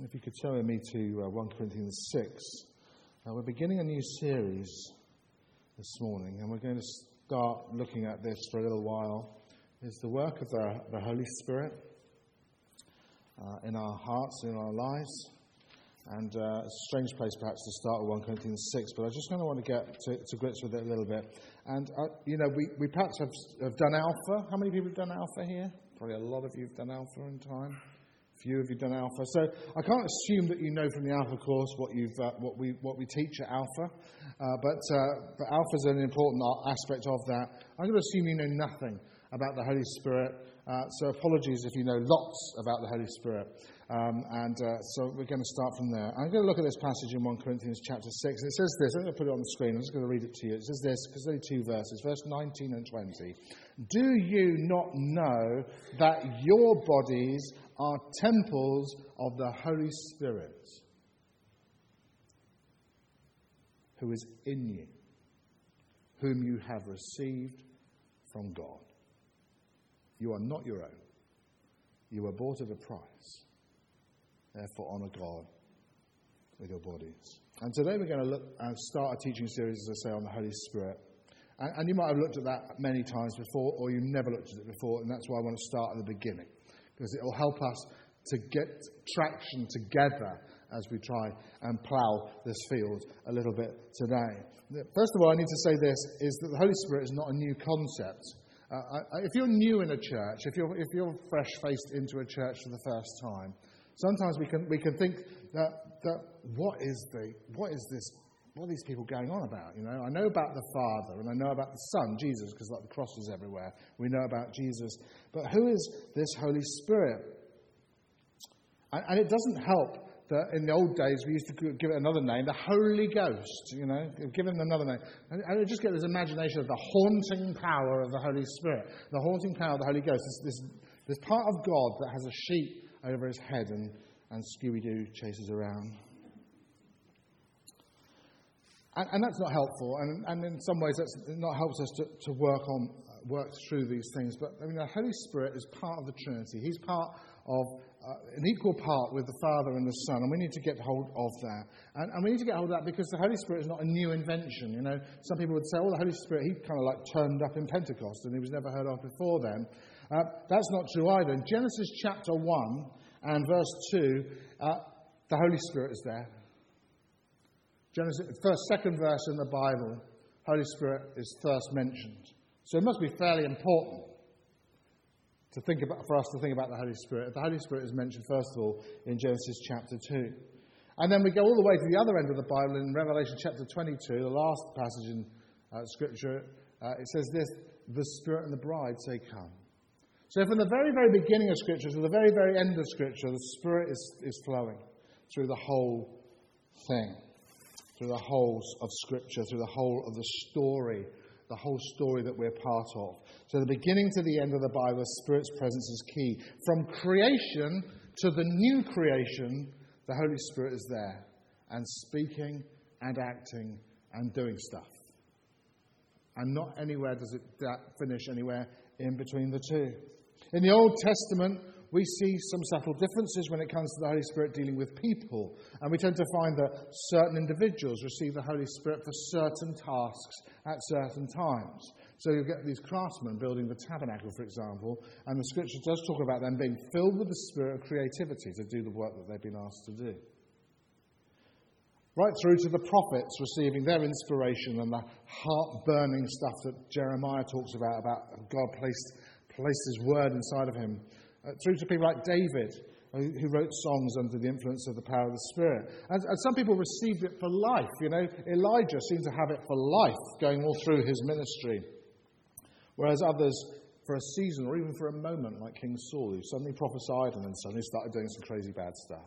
If you could turn with me to 1 Corinthians 6. We're beginning a new series this morning, and we're going to start looking at this for a little while. It's the work of the Holy Spirit in our hearts, in our lives. And it's a strange place perhaps to start with 1 Corinthians 6, but I just kind of want to get to grips with it a little bit. And, we perhaps have done Alpha. How many people have done Alpha here? Probably a lot of you have done Alpha in time. Few of you done Alpha, so I can't assume that you know from the Alpha course what we teach at Alpha, but Alpha is an important aspect of that. I'm going to assume you know nothing about the Holy Spirit, so apologies if you know lots about the Holy Spirit, so we're going to start from there. I'm going to look at this passage in 1 Corinthians chapter 6. It says this. I'm going to put it on the screen. I'm just going to read it to you. It says this because there's only 2 verses, verse 19 and 20. Do you not know that your bodies are temples of the Holy Spirit, who is in you, whom you have received from God? You are not your own. You were bought at a price. Therefore, honour God with your bodies. And today we're going to look and start a teaching series, as I say, on the Holy Spirit. And you might have looked at that many times before, or you've never looked at it before, and that's why I want to start at the beginning, because it will help us to get traction together as we try and plough this field a little bit today. First of all, I need to say this, is that the Holy Spirit is not a new concept. If you're new in a church, if you're fresh-faced into a church for the first time, sometimes we can think that what are these people going on about? I know about the Father and I know about the Son, Jesus, because like the cross is everywhere. We know about Jesus, but who is this Holy Spirit? And it doesn't help that in the old days we used to give it another name, the Holy Ghost. Give it another name, and I just get this imagination of the haunting power of the Holy Spirit, the haunting power of the Holy Ghost. This part of God that has a sheet over his head and Scooby-Doo chases around. And that's not helpful, and in some ways that's not helps us to work through these things. But the Holy Spirit is part of the Trinity. He's part of an equal part with the Father and the Son, and we need to get hold of that. And we need to get hold of that because the Holy Spirit is not a new invention. Some people would say, the Holy Spirit, he kind of like turned up in Pentecost and he was never heard of before then. That's not true either. In Genesis chapter 1 and verse 2, the Holy Spirit is there. Genesis, second verse in the Bible, Holy Spirit is first mentioned. So it must be fairly important for us to think about the Holy Spirit. The Holy Spirit is mentioned, first of all, in Genesis chapter 2. And then we go all the way to the other end of the Bible in Revelation chapter 22, the last passage in Scripture. It says this, the Spirit and the bride say, come. So from the very, very beginning of Scripture to the very, very end of Scripture, the Spirit is flowing through the whole thing, through the whole of Scripture, through the whole of the story that we're part of. So the beginning to the end of the Bible, the Spirit's presence is key. From creation to the new creation, the Holy Spirit is there and speaking and acting and doing stuff. And not anywhere does that finish anywhere in between the two. In the Old Testament, we see some subtle differences when it comes to the Holy Spirit dealing with people. And we tend to find that certain individuals receive the Holy Spirit for certain tasks at certain times. So you get these craftsmen building the tabernacle, for example, and the Scripture does talk about them being filled with the spirit of creativity to do the work that they've been asked to do. Right through to the prophets receiving their inspiration and the heart-burning stuff that Jeremiah talks about God placed his word inside of him. Through to people like David, who wrote songs under the influence of the power of the Spirit. And some people received it for life. Elijah seemed to have it for life going all through his ministry. Whereas others for a season or even for a moment, like King Saul, who suddenly prophesied and then suddenly started doing some crazy bad stuff.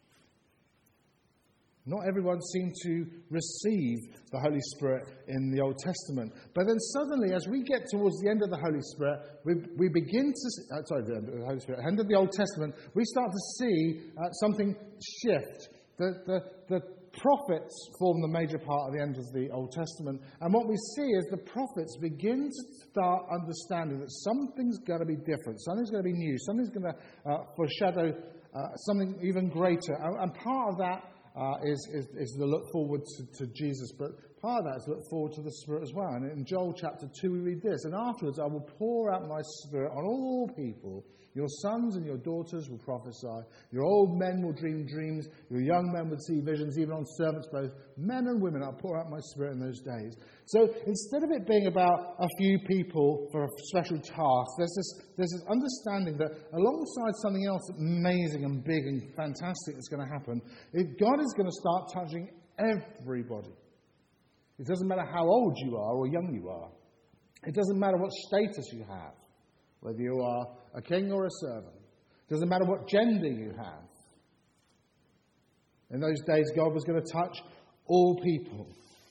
Not everyone seemed to receive the Holy Spirit in the Old Testament. But then suddenly, as we get towards the end of the Holy Spirit, we begin to... the Holy Spirit, end of the Old Testament, we start to see something shift. The prophets form the major part of the end of the Old Testament. And what we see is the prophets begin to start understanding that something's going to be different. Something's going to be new. Something's going to foreshadow something even greater. And part of that is the look forward to Jesus, but part of that is look forward to the Spirit as well. And in Joel chapter 2 we read this, "And afterwards I will pour out my Spirit on all people. Your sons and your daughters will prophesy. Your old men will dream dreams. Your young men will see visions. Even on servants, both men and women, I'll pour out my Spirit in those days." So instead of it being about a few people for a special task, there's this understanding that alongside something else amazing and big and fantastic that's going to happen, God is going to start touching everybody. It doesn't matter how old you are or young you are. It doesn't matter what status you have, whether you are a king or a servant. It doesn't matter what gender you have. In those days, God was going to touch all people.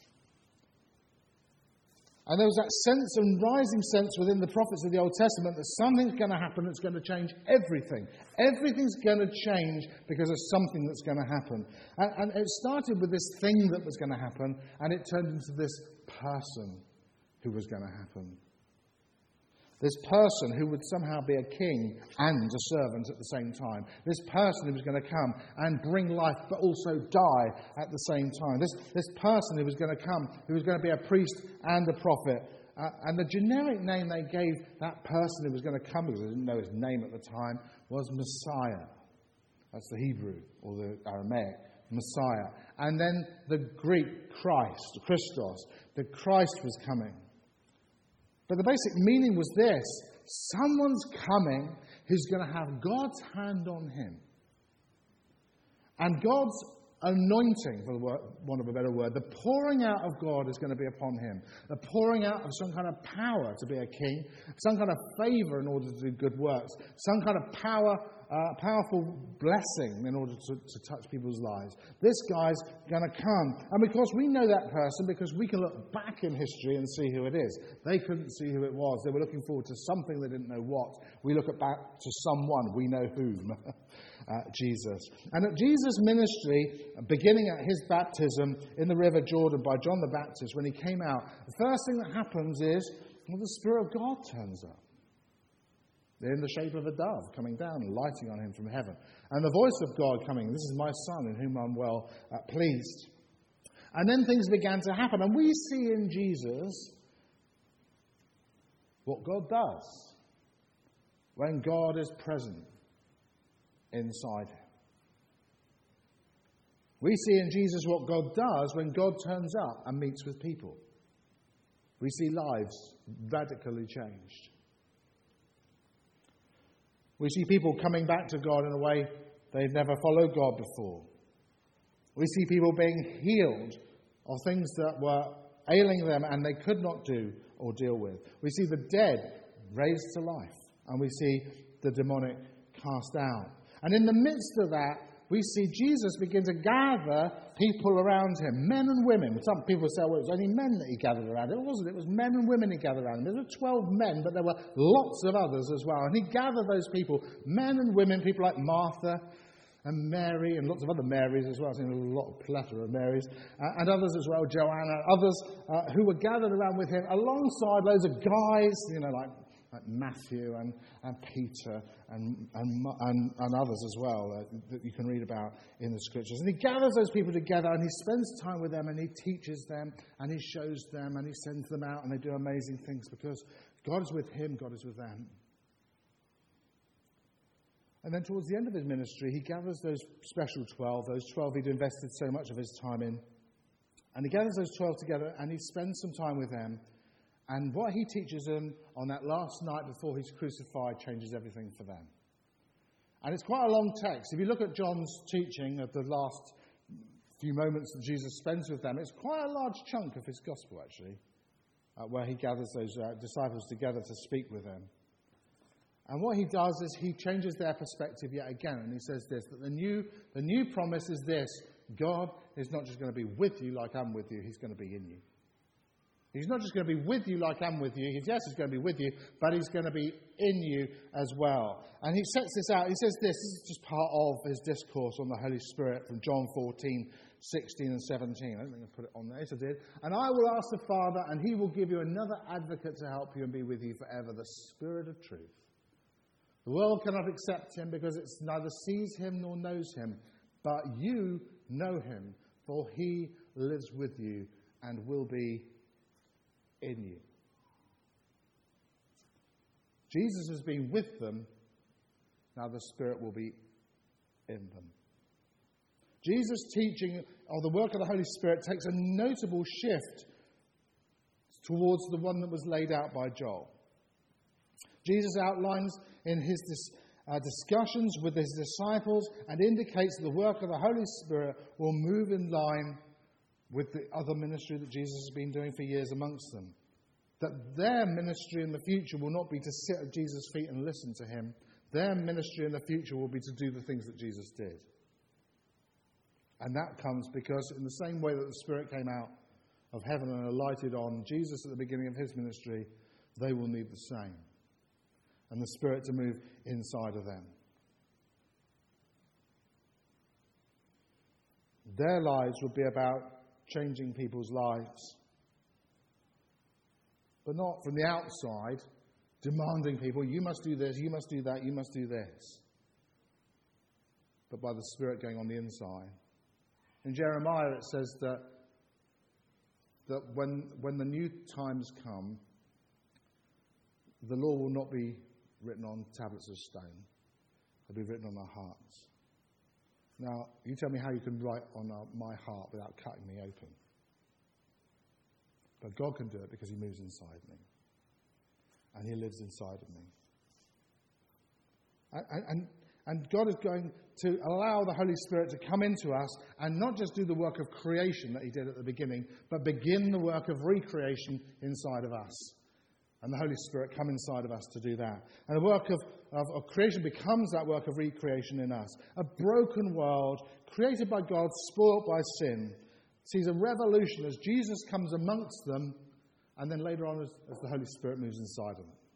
And there was that sense and rising sense within the prophets of the Old Testament that something's going to happen that's going to change everything. Everything's going to change because of something that's going to happen. And it started with this thing that was going to happen, and it turned into this person who was going to happen. This person who would somehow be a king and a servant at the same time. This person who was going to come and bring life but also die at the same time. This person who was going to come, who was going to be a priest and a prophet. And the generic name they gave that person who was going to come, because they didn't know his name at the time, was Messiah. That's the Hebrew or the Aramaic, Messiah. And then the Greek Christ, Christos. The Christ was coming. But the basic meaning was this: someone's coming who's going to have God's hand on him. And God's anointing, for want of a better word, the pouring out of God is going to be upon him. The pouring out of some kind of power to be a king, some kind of favour in order to do good works, some kind of powerful blessing in order to touch people's lives. This guy's going to come. And because we know that person, because we can look back in history and see who it is. They couldn't see who it was. They were looking forward to something they didn't know what. We look back to someone, we know whom. Jesus. And at Jesus' ministry, beginning at his baptism in the River Jordan by John the Baptist, when he came out, the first thing that happens is, the Spirit of God turns up. In the shape of a dove coming down and lighting on him from heaven. And the voice of God coming, "This is my Son in whom I'm well pleased." And then things began to happen. And we see in Jesus what God does when God is present inside him. We see in Jesus what God does when God turns up and meets with people. We see lives radically changed. We see people coming back to God in a way they've never followed God before. We see people being healed of things that were ailing them and they could not do or deal with. We see the dead raised to life, and we see the demonic cast out. And in the midst of that, we see Jesus begin to gather people around him, men and women. Some people say, well, it was only men that he gathered around him. It wasn't. It was men and women he gathered around him. There were 12 men, but there were lots of others as well. And he gathered those people, men and women, people like Martha and Mary, and lots of other Marys as well. I've seen a lot of plethora of Marys, and others as well, Joanna, others who were gathered around with him, alongside loads of guys, like Matthew and Peter and others as well that you can read about in the Scriptures. And he gathers those people together and he spends time with them and he teaches them and he shows them and he sends them out and they do amazing things because God is with him, God is with them. And then towards the end of his ministry, he gathers those special 12, those 12 he'd invested so much of his time in. And he gathers those 12 together and he spends some time with them. And what he teaches them on that last night before he's crucified changes everything for them. And it's quite a long text. If you look at John's teaching of the last few moments that Jesus spends with them, it's quite a large chunk of his gospel, actually, where he gathers those disciples together to speak with them. And what he does is he changes their perspective yet again. And he says this, that the new promise is this: God is not just going to be with you like I'm with you, he's going to be in you. He's not just going to be with you like I'm with you. He's going to be with you, but he's going to be in you as well. And he sets this out. He says this is just part of his discourse on the Holy Spirit from John 14, 16 and 17. I don't think I put it on there. Yes, I did. And I will ask the Father, and he will give you another advocate to help you and be with you forever, the Spirit of truth. The world cannot accept him because it neither sees him nor knows him. But you know him, for he lives with you and will be in you. Jesus has been with them. Now the Spirit will be in them. Jesus' teaching of the work of the Holy Spirit takes a notable shift towards the one that was laid out by Joel. Jesus outlines in his discussions with his disciples and indicates that the work of the Holy Spirit will move in line with the other ministry that Jesus has been doing for years amongst them. That their ministry in the future will not be to sit at Jesus' feet and listen to him. Their ministry in the future will be to do the things that Jesus did. And that comes because in the same way that the Spirit came out of heaven and alighted on Jesus at the beginning of his ministry, they will need the same. And the Spirit to move inside of them. Their lives would be about changing people's lives. But not from the outside, demanding people, you must do this, you must do that, you must do this. But by the Spirit going on the inside. In Jeremiah it says that when the new times come, the law will not be written on tablets of stone. It'll be written on our hearts. Now, you tell me how you can write on my heart without cutting me open. But God can do it because he moves inside me. And he lives inside of me. And God is going to allow the Holy Spirit to come into us and not just do the work of creation that he did at the beginning, but begin the work of recreation inside of us. And the Holy Spirit come inside of us to do that. And the work of creation becomes that work of recreation in us. A broken world, created by God, spoilt by sin, sees a revolution as Jesus comes amongst them, and then later on as the Holy Spirit moves inside of them.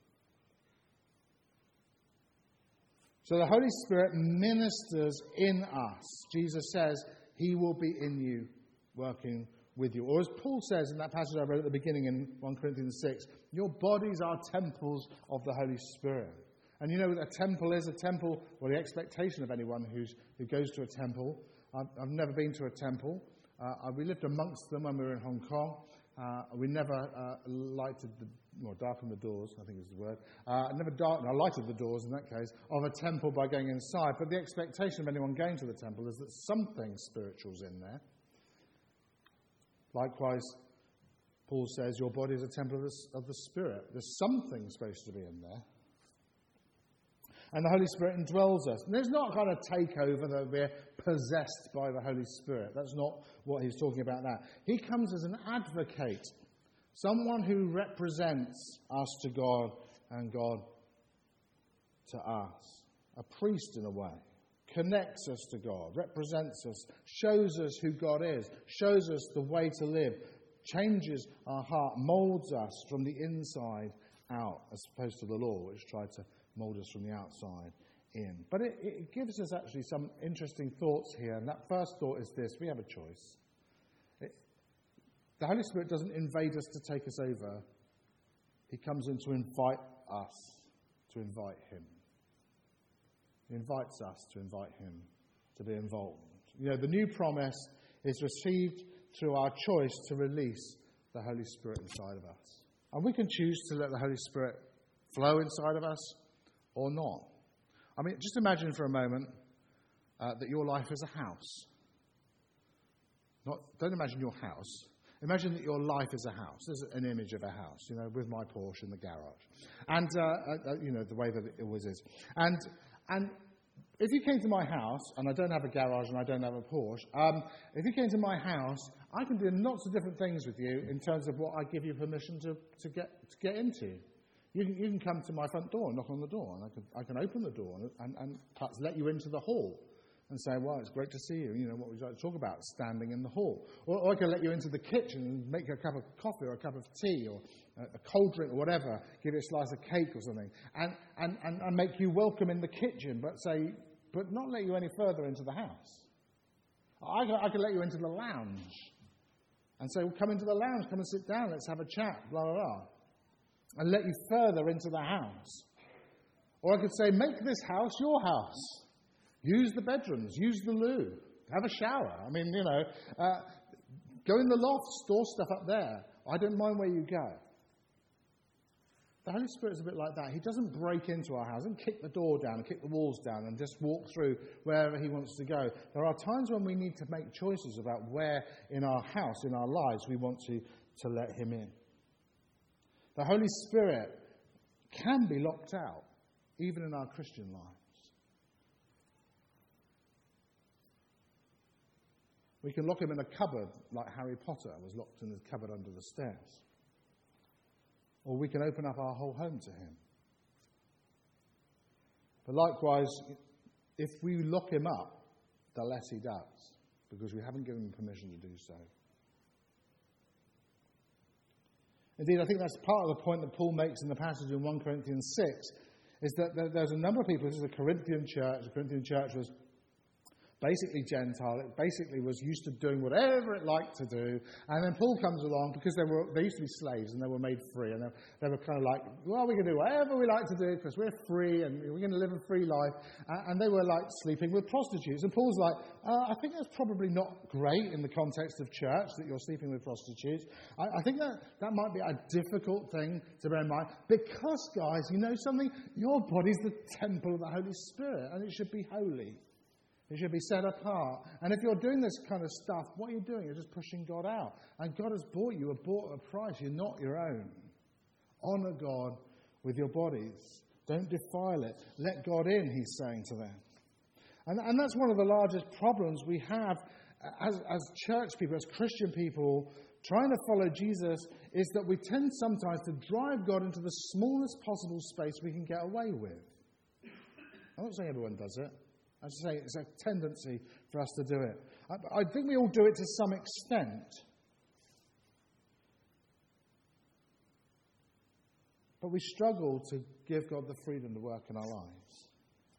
So the Holy Spirit ministers in us. Jesus says he will be in you, working with you. Or as Paul says in that passage I read at the beginning in 1 Corinthians 6, your bodies are temples of the Holy Spirit. And you know what a temple is? A temple, well, the expectation of anyone who goes to a temple. I've never been to a temple. We lived amongst them when we were in Hong Kong. We never darkened the doors, I think is the word. I lighted the doors in that case, of a temple by going inside. But the expectation of anyone going to the temple is that something spiritual's in there. Likewise, Paul says, your body is a temple of the Spirit. There's something supposed to be in there. And the Holy Spirit indwells us. And there's not kind of takeover that we're possessed by the Holy Spirit. That's not what he's talking about now. He comes as an advocate, someone who represents us to God and God to us. A priest in a way. Connects us to God, represents us, shows us who God is, shows us the way to live, changes our heart, molds us from the inside out, as opposed to the law, which tried to mold us from the outside in. But it gives us actually some interesting thoughts here, and that first thought is this: we have a choice. The Holy Spirit doesn't invade us to take us over. He comes in to invite us, to invite him. He invites us to invite him to be involved. You know, the new promise is received through our choice to release the Holy Spirit inside of us. And we can choose to let the Holy Spirit flow inside of us or not. I mean, just imagine for a moment that your life is a house. Don't imagine your house. Imagine that your life is a house. There's an image of a house, you know, with my Porsche in the garage. And, you know, the way that it always is. And if you came to my house, and I don't have a garage and I don't have a Porsche, if you came to my house, I can do lots of different things with you in terms of what I give you permission to get into. You can come to my front door and knock on the door, and I can open the door and perhaps let you into the hall and say, well, it's great to see you. You know, what would you like to talk about? Standing in the hall. Or I can let you into the kitchen and make you a cup of coffee or a cup of tea or a cold drink or whatever, give you a slice of cake or something, and make you welcome in the kitchen, but not let you any further into the house. I can let you into the lounge and say, well, come into the lounge, come and sit down, let's have a chat, blah, blah, blah, and let you further into the house. Or I could say, make this house your house. Use the bedrooms, use the loo, have a shower. I mean, go in the loft, store stuff up there. I don't mind where you go. The Holy Spirit's a bit like that. He doesn't break into our house and kick the door down and kick the walls down and just walk through wherever he wants to go. There are times when we need to make choices about where in our house, in our lives, we want to let him in. The Holy Spirit can be locked out, even in our Christian lives. We can lock him in a cupboard like Harry Potter was locked in the cupboard under the stairs. Or we can open up our whole home to him. But likewise, if we lock him up, the less he does, because we haven't given him permission to do so. Indeed, I think that's part of the point that Paul makes in the passage in 1 Corinthians 6, is that there's a number of people. This is a Corinthian church. The Corinthian church was basically Gentile. It basically was used to doing whatever it liked to do. And then Paul comes along, because they used to be slaves and they were made free. And they were kind of like, well, we can do whatever we like to do because we're free and we're going to live a free life. And they were like sleeping with prostitutes. And Paul's like, I think that's probably not great in the context of church, that you're sleeping with prostitutes. I think that might be a difficult thing to bear in mind. Because, guys, you know something? Your body's the temple of the Holy Spirit and it should be holy. It should be set apart. And if you're doing this kind of stuff, what are you doing? You're just pushing God out. And God has bought you. You're bought at a price. You're not your own. Honour God with your bodies. Don't defile it. Let God in, he's saying to them. And that's one of the largest problems we have as church people, as Christian people, trying to follow Jesus, is that we tend sometimes to drive God into the smallest possible space we can get away with. I'm not saying everyone does it. I just say it's a tendency for us to do it. I think we all do it to some extent. But we struggle to give God the freedom to work in our lives.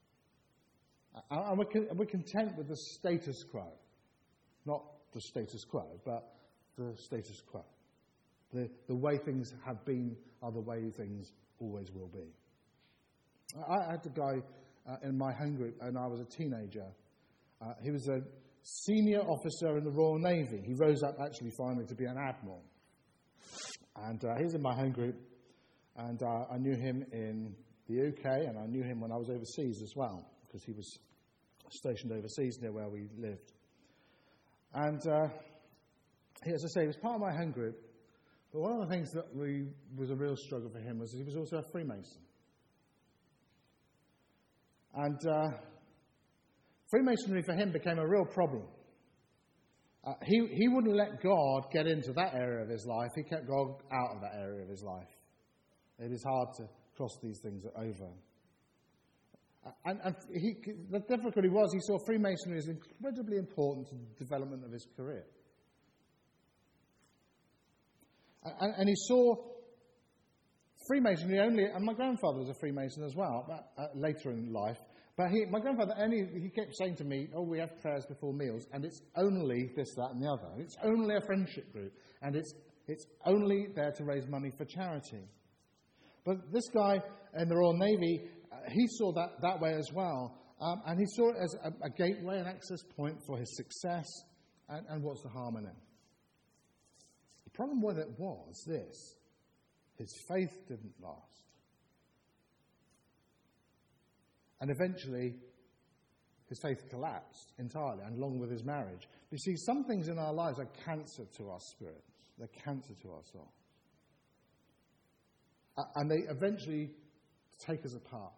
And we're content with the status quo. Not the status quo, but the status quo. The way things have been are the way things always will be. I had a guy in my home group, and I was a teenager. He was a senior officer in the Royal Navy. He rose up actually finally to be an admiral. And he was in my home group, and I knew him in the UK, and I knew him when I was overseas as well, because he was stationed overseas near where we lived. And as I say, he was part of my home group, but one of the things that was a real struggle for him was he was also a Freemason. And Freemasonry for him became a real problem. He wouldn't let God get into that area of his life. He kept God out of that area of his life. It is hard to cross these things over. And the difficulty was he saw Freemasonry as incredibly important to the development of his career. And he saw Freemasonry only, and my grandfather was a Freemason as well, later in life. But my grandfather he kept saying to me, "Oh, we have prayers before meals, and it's only this, that, and the other. It's only a friendship group, and it's only there to raise money for charity." But this guy in the Royal Navy, he saw that way as well, and he saw it as a gateway, an access point for his success, and what's the harm in it? The problem with it was this. His faith didn't last. And eventually, his faith collapsed entirely, and along with his marriage. You see, some things in our lives are cancer to our spirits. They're cancer to our souls. And they eventually take us apart.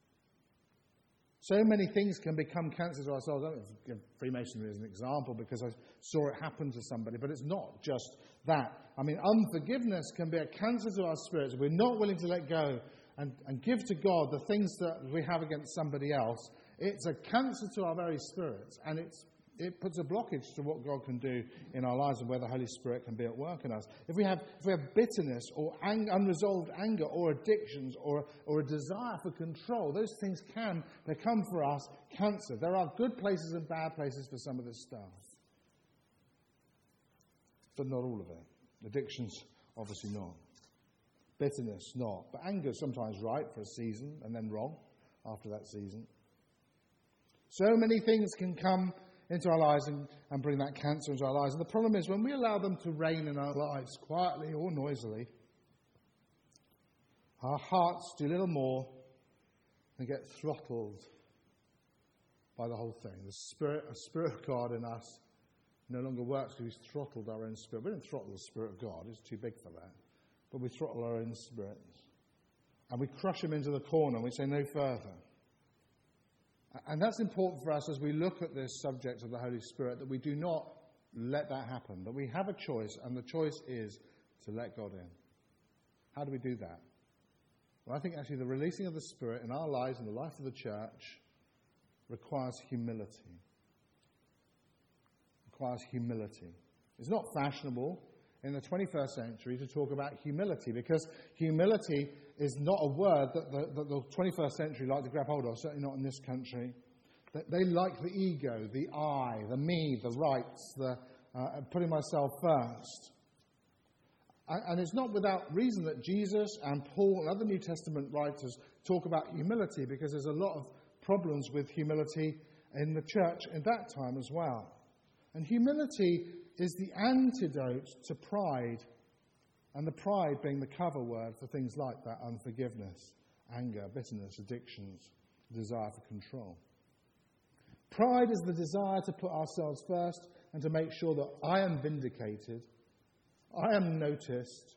So many things can become cancer to our souls. I don't give Freemasonry as an example because I saw it happen to somebody, but it's not just that. I mean, unforgiveness can be a cancer to our spirits. If we're not willing to let go and give to God the things that we have against somebody else, it's a cancer to our very spirits, and it puts a blockage to what God can do in our lives and where the Holy Spirit can be at work in us. If we have bitterness or unresolved anger or addictions or a desire for control, those things can become for us cancer. There are good places and bad places for some of this stuff, but not all of it. Addictions, obviously not. Bitterness, not. But anger is sometimes right for a season and then wrong. after that season. So many things can come into our lives and bring that cancer into our lives. And the problem is when we allow them to reign in our lives, quietly or noisily, our hearts do little more than get throttled by the whole thing. A spirit of God in us no longer works because we've throttled our own spirit. We don't throttle the Spirit of God. It's too big for that. But we throttle our own spirits. And we crush him into the corner and we say no further. And that's important for us as we look at this subject of the Holy Spirit, that we do not let that happen, that we have a choice, and the choice is to let God in. How do we do that? Well, I think actually the releasing of the Spirit in our lives and the life of the church requires humility. It's not fashionable in the 21st century to talk about humility, because humility is not a word that the 21st century like to grab hold of, certainly not in this country. They like the ego, the I, the me, the rights, the putting myself first. And it's not without reason that Jesus and Paul and other New Testament writers talk about humility, because there's a lot of problems with humility in the church at that time as well. And humility is the antidote to pride, and the pride being the cover word for things like that: unforgiveness, anger, bitterness, addictions, desire for control. Pride is the desire to put ourselves first and to make sure that I am vindicated, I am noticed,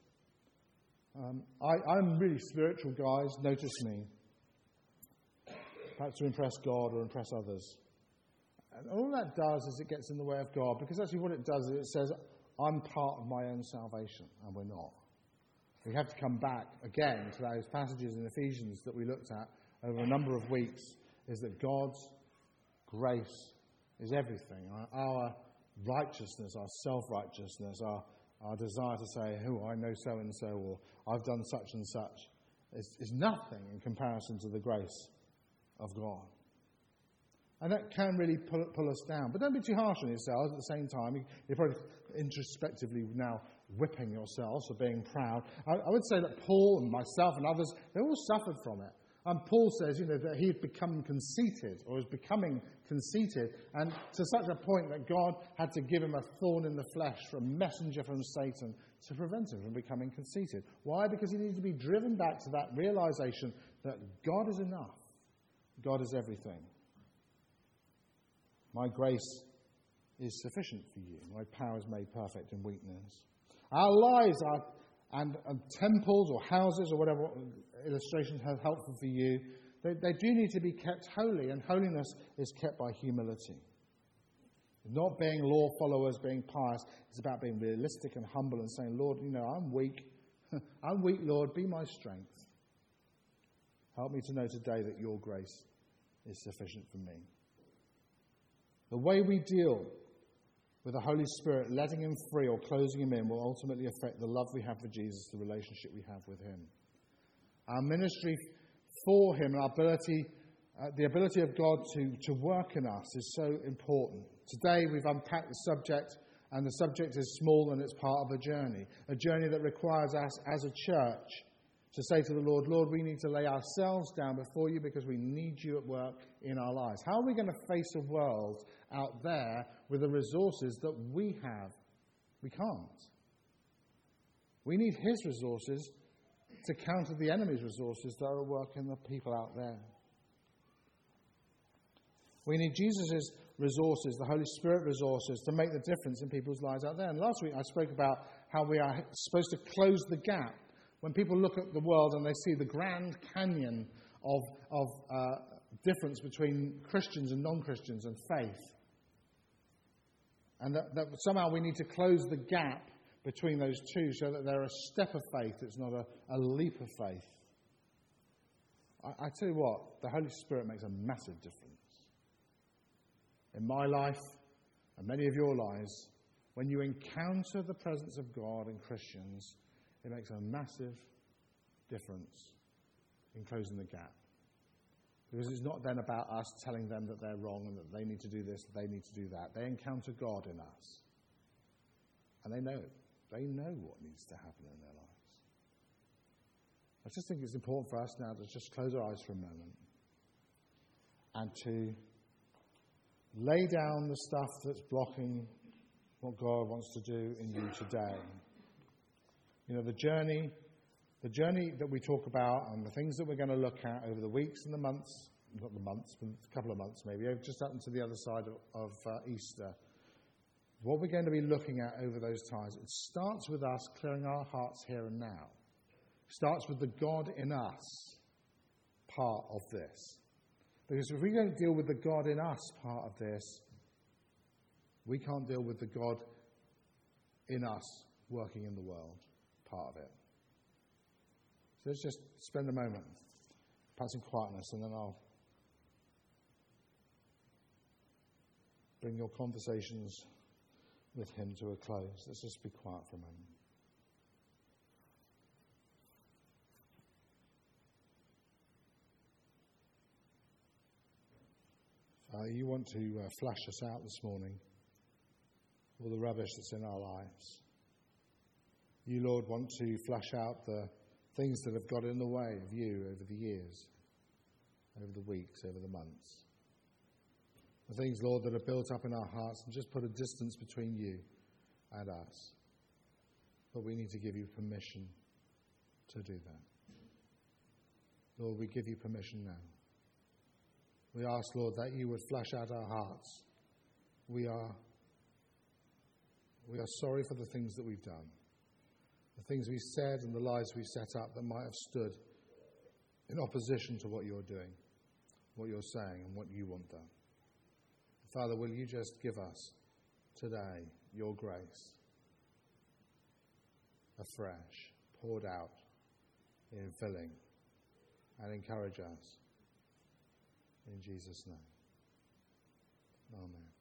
I'm really spiritual, guys, notice me. Perhaps to impress God or impress others. And all that does is it gets in the way of God, because actually what it does is it says, I'm part of my own salvation, and we're not. We have to come back again to those passages in Ephesians that we looked at over a number of weeks, is that God's grace is everything. Our righteousness, our self-righteousness, our desire to say, I know so-and-so, or I've done such and such, is nothing in comparison to the grace of God. And that can really pull us down. But don't be too harsh on yourselves at the same time. You're probably introspectively now whipping yourselves for being proud. I would say that Paul and myself and others, they all suffered from it. And Paul says, that he had become conceited, or was becoming conceited, and to such a point that God had to give him a thorn in the flesh, a messenger from Satan, to prevent him from becoming conceited. Why? Because he needed to be driven back to that realization that God is enough. God is everything. My grace is sufficient for you. My power is made perfect in weakness. Our lives are and temples or houses or whatever illustration is helpful for you, they do need to be kept holy, and holiness is kept by humility. Not being law followers, being pious. It's about being realistic and humble and saying, Lord, I'm weak. I'm weak, Lord. Be my strength. Help me to know today that your grace is sufficient for me. The way we deal with the Holy Spirit, letting him free or closing him in, will ultimately affect the love we have for Jesus, the relationship we have with him. Our ministry for him, and our ability, the ability of God to work in us is so important. Today we've unpacked the subject, and the subject is small and it's part of a journey that requires us as a church to say to the Lord, Lord, we need to lay ourselves down before you because we need you at work in our lives. How are we going to face a world out there with the resources that we have? We can't. We need his resources to counter the enemy's resources that are at work in the people out there. We need Jesus' resources, the Holy Spirit resources, to make the difference in people's lives out there. And last week I spoke about how we are supposed to close the gap. When people look at the world and they see the Grand Canyon of difference between Christians and non-Christians and faith, and that somehow we need to close the gap between those two so that they're a step of faith, it's not a leap of faith. I tell you what, the Holy Spirit makes a massive difference. In my life, and many of your lives, when you encounter the presence of God in Christians, it makes a massive difference in closing the gap. Because it's not then about us telling them that they're wrong and that they need to do this, that they need to do that. They encounter God in us. And they know it. They know what needs to happen in their lives. I just think it's important for us now to just close our eyes for a moment and to lay down the stuff that's blocking what God wants to do in you today. You know, the journey that we talk about and the things that we're going to look at over the weeks and the months, not the months, but a couple of months maybe, just up to the other side of Easter, what we're going to be looking at over those times, it starts with us clearing our hearts here and now. It starts with the God in us part of this. Because if we don't deal with the God in us part of this, we can't deal with the God in us working in the world part of it. So let's just spend a moment, perhaps in quietness, and then I'll bring your conversations with him to a close. Let's just be quiet for a moment. You want to flash us out this morning, all the rubbish that's in our lives. You, Lord, want to flash out the things that have got in the way of you over the years, over the weeks, over the months. The things, Lord, that are built up in our hearts and just put a distance between you and us. But we need to give you permission to do that. Lord, we give you permission now. We ask, Lord, that you would flush out our hearts. We are sorry for the things that we've done, the things we said and the lies we set up that might have stood in opposition to what you're doing, what you're saying and what you want done. Father, will you just give us today your grace afresh, poured out in filling, and encourage us. In Jesus' name. Amen.